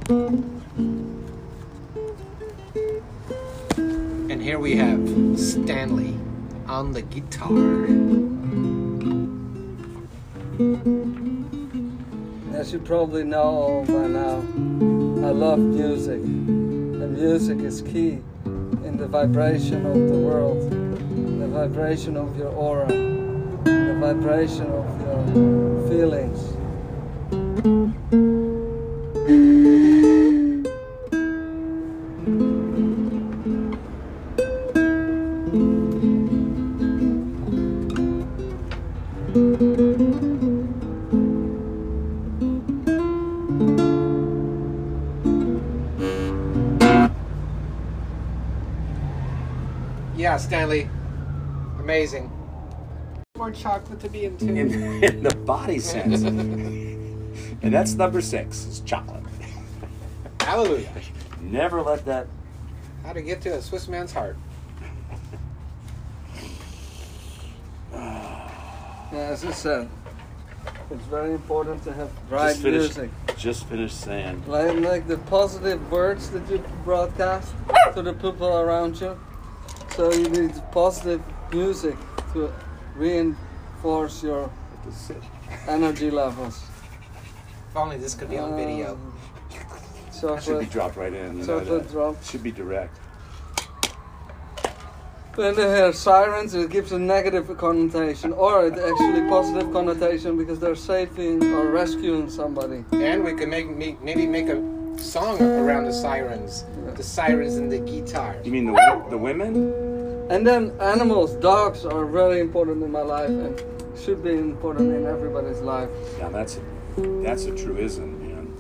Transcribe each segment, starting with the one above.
And here we have Stanley on the guitar. As you probably know by now, I love music. And music is key in the vibration of the world, the vibration of your aura, the vibration of your feelings. Yeah, Stanley. Amazing. More chocolate to be into. In the body sense. And that's number 6, is chocolate. Hallelujah. Never let that... How to get to a Swiss man's heart. Yeah, as I said, it's very important to have right music. Just finished saying. Like the positive words that you broadcast to the people around you. So you need positive music to reinforce your energy levels. If only this could be on video. That should be dropped right in. Chocolate drop. Should be direct. When they hear sirens, it gives a negative connotation, or it actually positive connotation because they're saving or rescuing somebody. And we could maybe make a song around the sirens. The sirens and the guitar. You mean the women? And then animals, dogs are very important in my life and should be important in everybody's life. Yeah, that's a truism,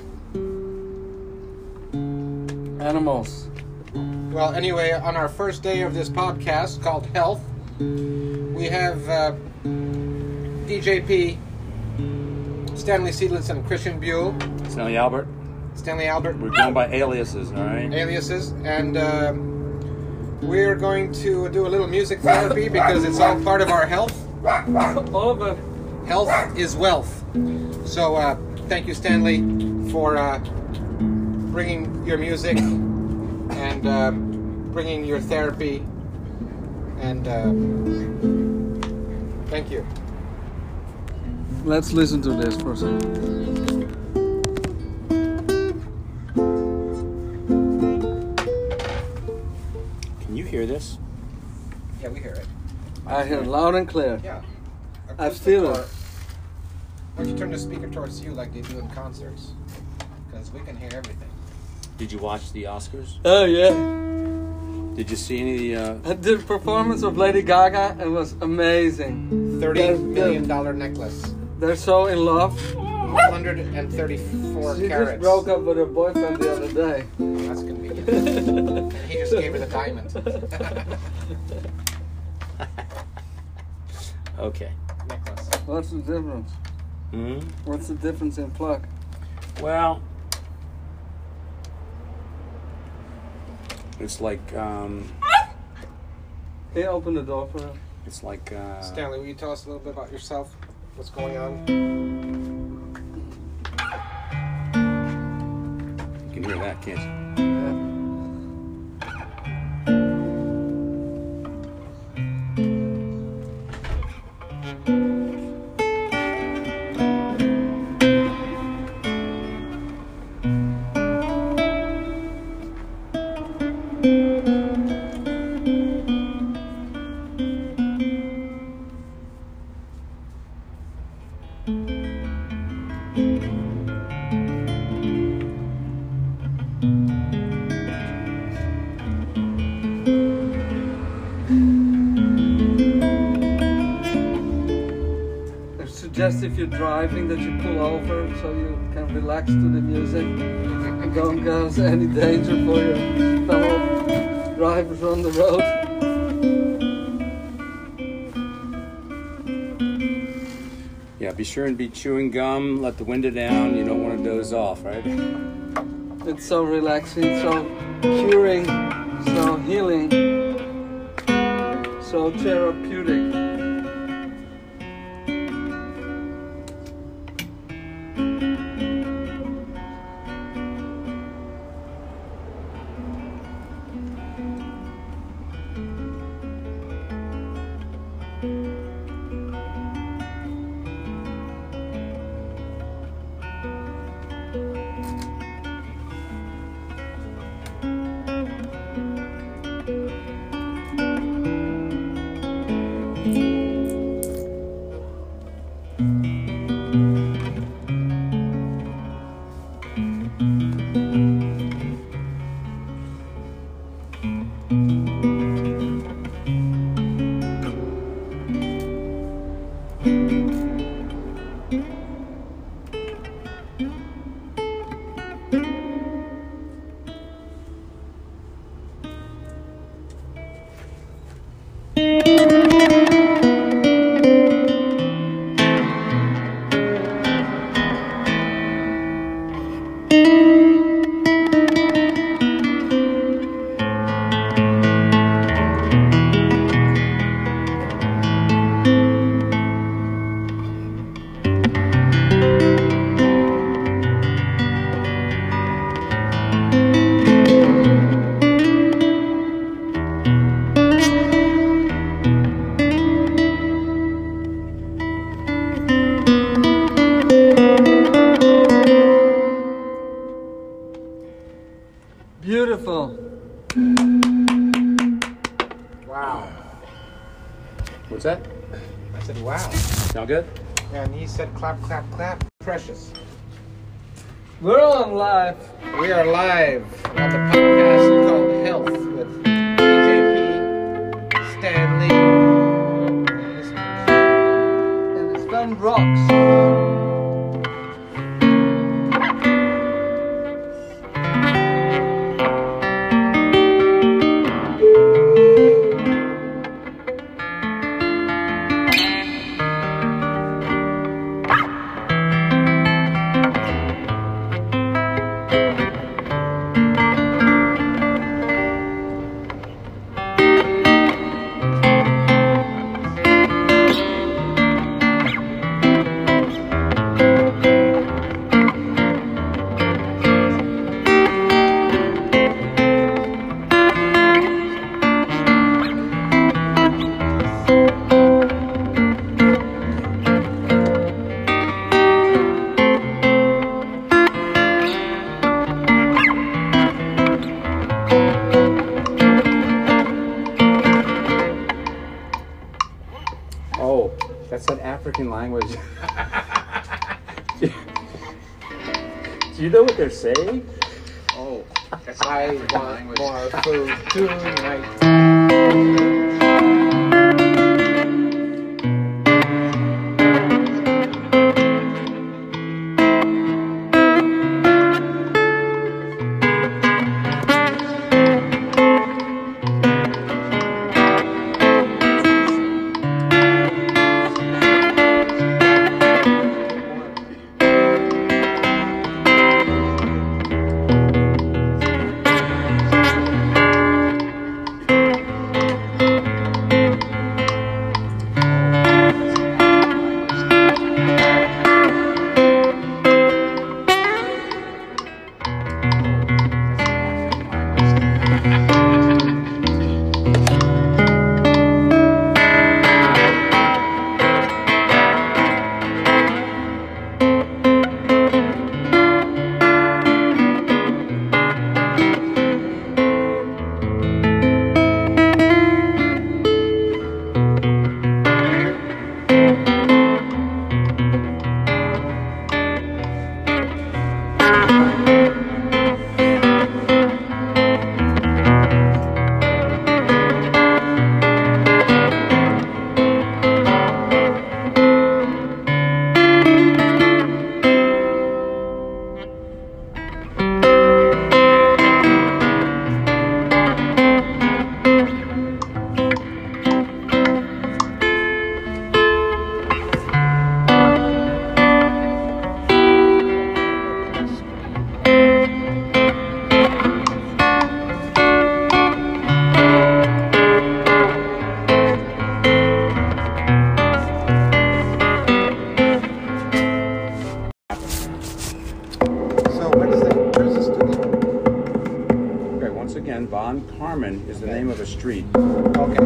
man. Animals. Well, anyway, on our first day of this podcast called Health, we have DJP, Stanley Seedlitz, and Christian Buell. Stanley Albert. We're going by aliases, all right? Aliases, and we're going to do a little music therapy because it's all part of our health. All of it. Health is wealth. So thank you, Stanley, for bringing your music and bringing your therapy. And thank you. Let's listen to this for a second. Can you hear this? Yeah, we hear it. I hear it loud and clear. Yeah. I feel it. Why don't you turn the speaker towards you like they do in concerts? Because we can hear everything. Did you watch the Oscars? Oh, yeah. Did you see any of the... The performance of Lady Gaga, it was amazing. $30 million necklace. They're so in love. 134 She carats. just broke up with her boyfriend the other day. Oh, that's convenient. And he just gave her the diamond. Okay. Necklace. What's the difference? Hmm? What's the difference in plug? Well, it's like, Can you open the door for her? it's like, Stanley, will you tell us a little bit about yourself? What's going on? you can hear that, can't you? Yeah. Suggest if you're driving that you pull over so you can relax to the music and don't cause any danger for your fellow drivers on the road. Yeah, be sure and be chewing gum, let the window down, you don't want to doze off, right? It's so relaxing, so curing, so healing, so therapeutic. What's that? I said, wow. Sound good? And he said, clap, clap, clap. Precious. We're on live. We are live on the podcast called Health with BJP, Stan Lee, And it's Ben Rocks. Oh, that's an African language. Do you know what they're saying? Oh, I want more food tonight. Von Carmen is the name of a street. Okay.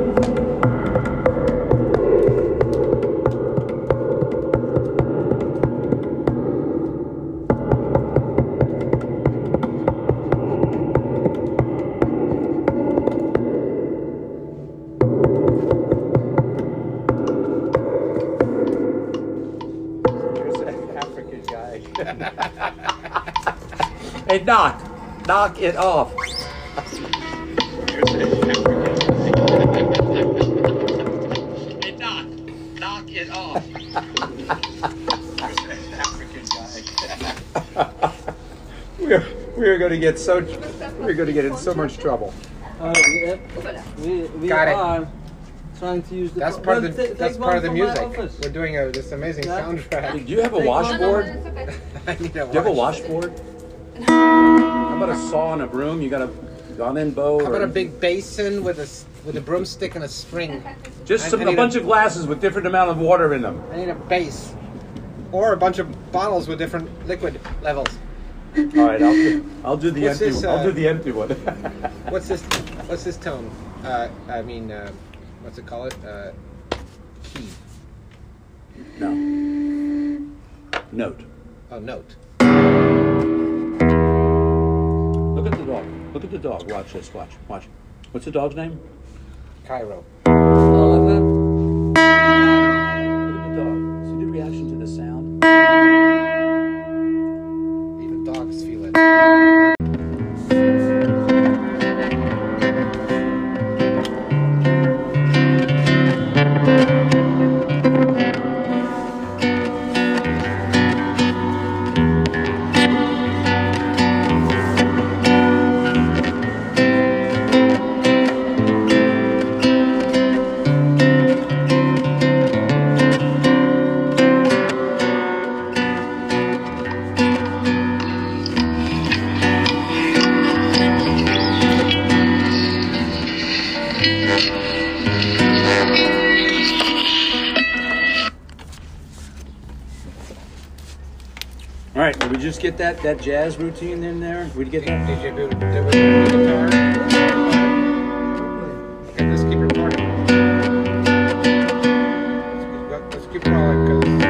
There's that African guy. Hey, knock it off. Hey, knock it off. We're going to get in so much trouble. We Got it. are trying to use the. That's part of the music. Office. We're doing this amazing soundtrack. Do you have a washboard? I need a Do you have a washboard? How about a saw and a broom? You got a gun and bow? How about a big basin with a broomstick and a string? Just a bunch of glasses with different amount of water in them. I need a base. Or a bunch of bottles with different liquid levels. All right, I'll do the What's empty. this, I'll do the empty one. What's this tone? What's it called? Key. No. Note. Oh, note. Look at the dog. Look at the dog. Watch this. Watch. What's the dog's name? Cairo. Oliver. listen to the sound. Even dogs feel it. All right, did we just get that jazz routine in there? Did we get that? Did you do the guitar? Okay, let's keep recording. Let's keep rolling because.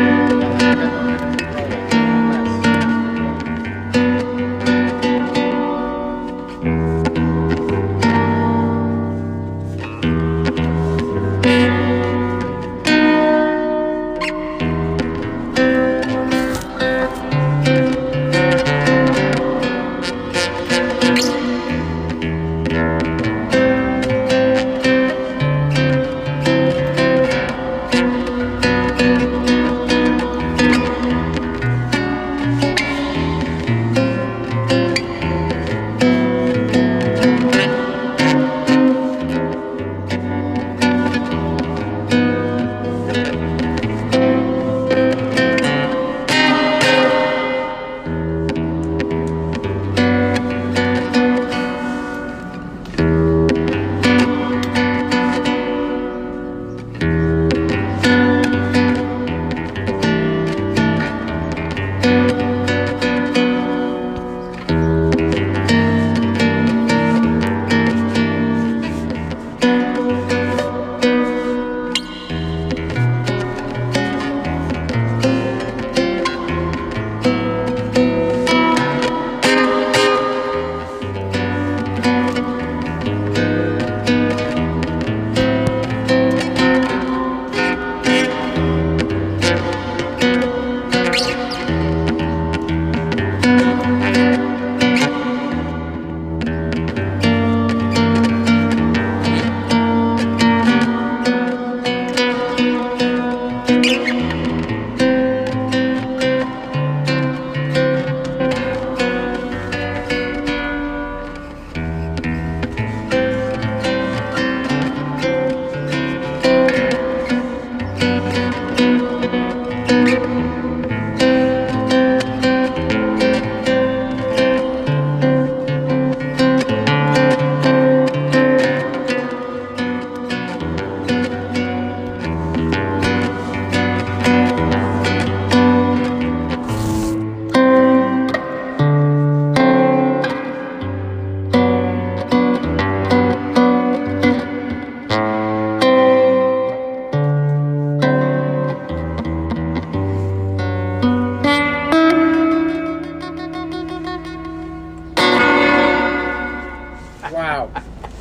Wow.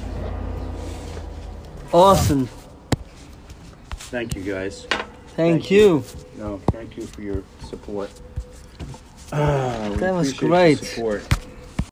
Awesome. Thank you, guys. Thank you. No, thank you for your support. That was Appreciate the great. support.